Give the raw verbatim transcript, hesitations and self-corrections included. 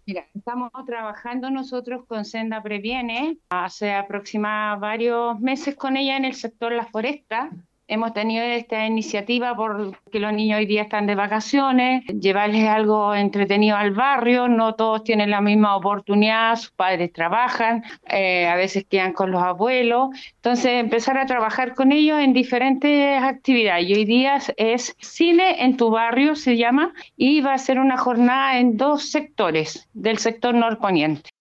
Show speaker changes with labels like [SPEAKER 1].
[SPEAKER 1] Mira, estamos trabajando nosotros con Senda Previene hace aproximadamente varios meses con ella en el sector La Foresta. Hemos tenido esta iniciativa porque los niños hoy día están de vacaciones, llevarles algo entretenido al barrio, no todos tienen la misma oportunidad, sus padres trabajan, eh, a veces quedan con los abuelos, entonces empezar a trabajar con ellos en diferentes actividades. Y hoy día es Cine en tu barrio, se llama, y va a ser una jornada en dos sectores del sector norponiente.